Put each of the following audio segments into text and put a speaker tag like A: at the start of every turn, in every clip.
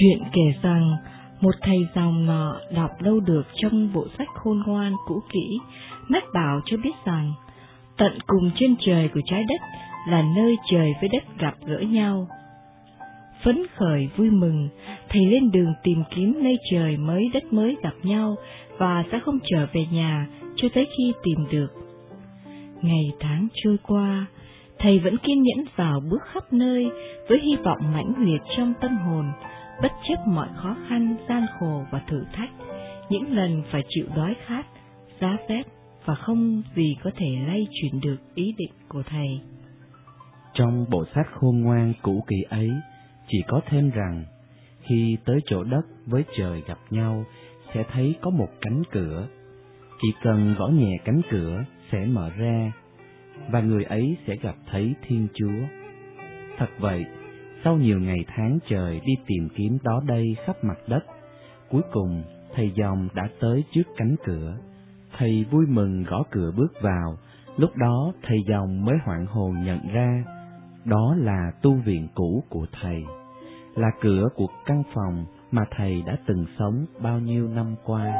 A: Chuyện kể rằng một thầy dòng nọ đọc đâu được trong bộ sách khôn ngoan cũ kỹ, mách bảo cho biết rằng tận cùng trên trời của trái đất là nơi trời với đất gặp gỡ nhau. Phấn khởi vui mừng, thầy lên đường tìm kiếm nơi trời mới đất mới gặp nhau và sẽ không trở về nhà cho tới khi tìm được. Ngày tháng trôi qua, thầy vẫn kiên nhẫn dạo bước khắp nơi với hy vọng mãnh liệt trong tâm hồn, bất chấp mọi khó khăn, gian khổ và thử thách, những lần phải chịu đói khát, giá rét và không gì có thể lay chuyển được ý định của thầy.
B: Trong bộ sách khôn ngoan cũ kỹ ấy, chỉ có thêm rằng, khi tới chỗ đất với trời gặp nhau, sẽ thấy có một cánh cửa. Chỉ cần gõ nhẹ cánh cửa sẽ mở ra, và người ấy sẽ gặp thấy Thiên Chúa. Thật vậy, sau nhiều ngày tháng trời đi tìm kiếm đó đây khắp mặt đất, cuối cùng thầy dòng đã tới trước cánh cửa. Thầy vui mừng gõ cửa bước vào, lúc đó thầy dòng mới hoảng hồn nhận ra, đó là tu viện cũ của thầy, là cửa của căn phòng mà thầy đã từng sống bao nhiêu năm qua.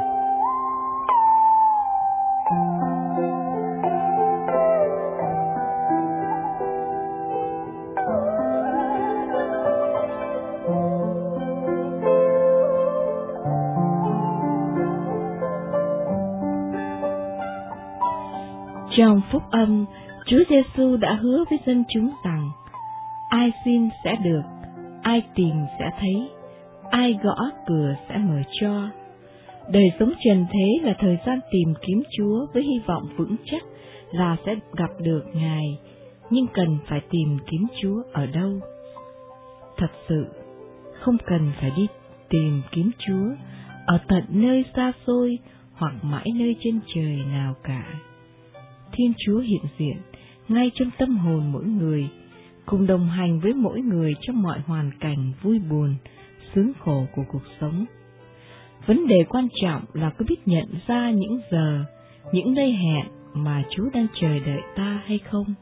A: Trong phúc âm, Chúa Giêsu đã hứa với dân chúng rằng, ai xin sẽ được, ai tìm sẽ thấy, ai gõ cửa sẽ mở cho. Đời sống trần thế là thời gian tìm kiếm Chúa với hy vọng vững chắc là sẽ gặp được Ngài, nhưng cần phải tìm kiếm Chúa ở đâu? Thật sự, không cần phải đi tìm kiếm Chúa ở tận nơi xa xôi hoặc mãi nơi trên trời nào cả. Thiên Chúa hiện diện ngay trong tâm hồn mỗi người, cùng đồng hành với mỗi người trong mọi hoàn cảnh vui buồn, sướng khổ của cuộc sống. Vấn đề quan trọng là có biết nhận ra những giờ, những nơi hẹn mà Chúa đang chờ đợi ta hay không?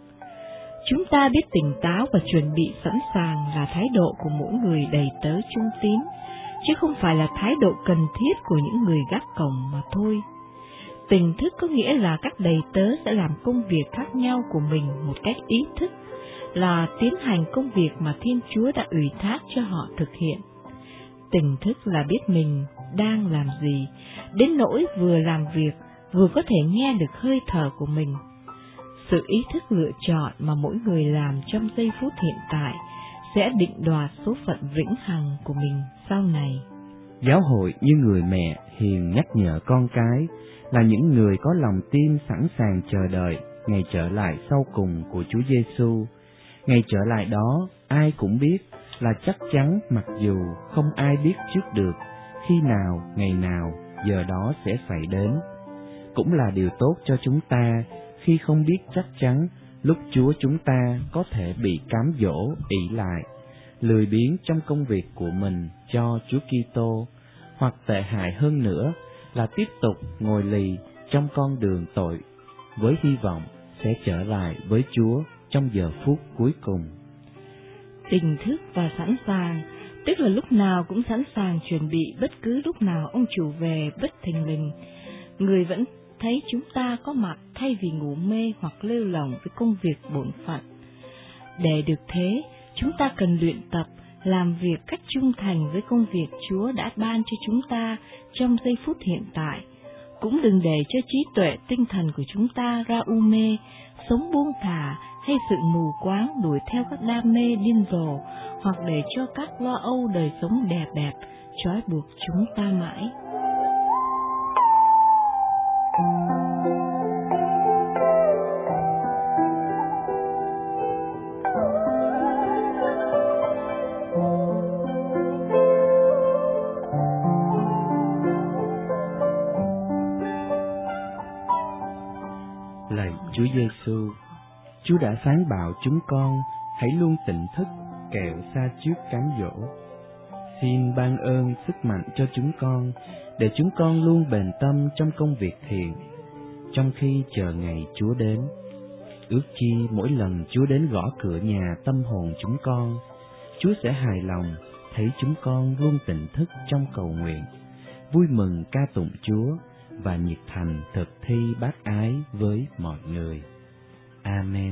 A: Chúng ta biết tỉnh táo và chuẩn bị sẵn sàng là thái độ của mỗi người đầy tớ trung tín, chứ không phải là thái độ cần thiết của những người gác cổng mà thôi. Tỉnh thức có nghĩa là các đầy tớ sẽ làm công việc khác nhau của mình một cách ý thức, là tiến hành công việc mà Thiên Chúa đã ủy thác cho họ thực hiện. Tỉnh thức là biết mình đang làm gì, đến nỗi vừa làm việc vừa có thể nghe được hơi thở của mình. Sự ý thức lựa chọn mà mỗi người làm trong giây phút hiện tại sẽ định đoạt số phận vĩnh hằng của mình sau này.
B: Giáo hội như người mẹ hiền nhắc nhở con cái là những người có lòng tin sẵn sàng chờ đợi ngày trở lại sau cùng của Chúa Giêsu. Ngày trở lại đó, ai cũng biết là chắc chắn, mặc dù không ai biết trước được khi nào, ngày nào, giờ đó sẽ xảy đến. Cũng là điều tốt cho chúng ta khi không biết chắc chắn lúc Chúa chúng ta có thể bị cám dỗ ỷ lại, lười biếng trong công việc của mình cho Chúa Kitô, hoặc tệ hại hơn nữa là tiếp tục ngồi lì trong con đường tội, với hy vọng sẽ trở lại với Chúa trong giờ phút cuối cùng.
A: Tỉnh thức và sẵn sàng, tức là lúc nào cũng sẵn sàng chuẩn bị bất cứ lúc nào ông chủ về bất thình lình. Người vẫn thấy chúng ta có mặt thay vì ngủ mê hoặc lêu lỏng với công việc bổn phận. Để được thế, chúng ta cần luyện tập làm việc cách trung thành với công việc Chúa đã ban cho chúng ta trong giây phút hiện tại. Cũng đừng để cho trí tuệ tinh thần của chúng ta ra u mê, sống buông thả hay sự mù quáng đuổi theo các đam mê điên rồ, hoặc để cho các lo âu đời sống đẹp đẹp trói buộc chúng ta mãi.
B: Lạy Chúa Giêsu, Chúa đã phán bảo chúng con hãy luôn tỉnh thức kẻo xa trước cám dỗ. Xin ban ơn sức mạnh cho chúng con để chúng con luôn bền tâm trong công việc thiện, trong khi chờ ngày Chúa đến. Ước chi mỗi lần Chúa đến gõ cửa nhà tâm hồn chúng con, Chúa sẽ hài lòng thấy chúng con luôn tỉnh thức trong cầu nguyện, vui mừng ca tụng Chúa và nhiệt thành thực thi bác ái với mọi người. Amen.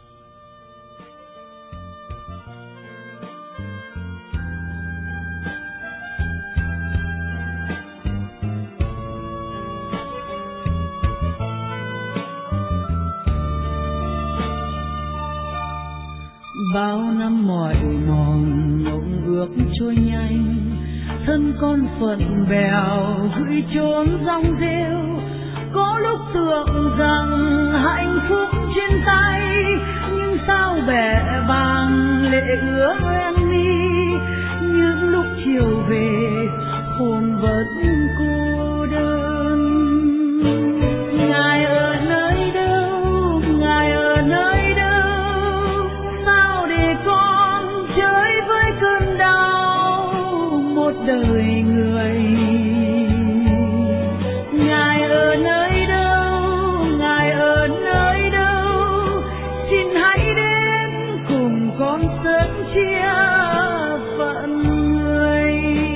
C: Bao năm mỏi mòn mộng ước trôi nhanh, thân con phận bèo gửi chốn rong rêu. Có lúc tưởng rằng hạnh phúc trên tay, nhưng sao bẻ bàng lệ ứa em mi. Những lúc chiều về hồn vẫn cô đơn. Ngài ở nơi đâu, Ngài ở nơi đâu, sao để con chơi với cơn đau một đời người. Ngài ở nơi đâu, Ngài ở nơi đâu, xin hãy đến cùng con sớm chia phận người.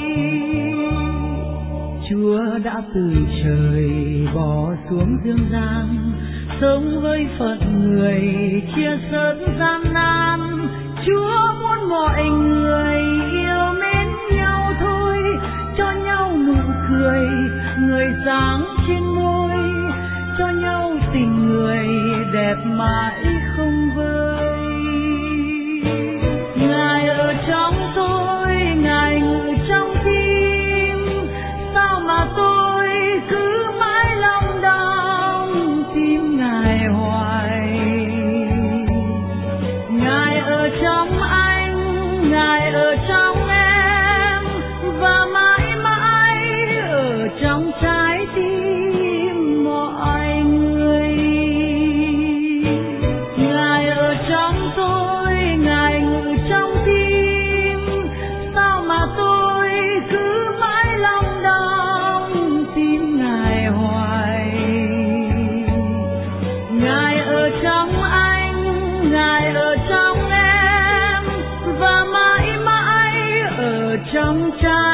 C: Chúa đã từ trời bỏ xuống dương gian, sống với phận người chia sớt gian nan. Chúa muốn mọi người yêu mến nhau thôi, cho nhau nụ cười, người sáng trên môi, cho nhau tình người đẹp mãi không vơi. Ngài ở trong tôi, Ngài ngự trong tim, sao mà tôi cứ mãi lòng đau tim Ngài hoài. Ngài ở trong anh, Ngài ở trong em, và mãi mãi ở trong trái tim mọi người. Ngài ở trong tôi, Ngài ngự trong tim, sao mà tôi cứ mãi lòng đau tim Ngài hoài. Ngài ở trong anh, Ngài ở trong em, và mãi mãi ở trong trái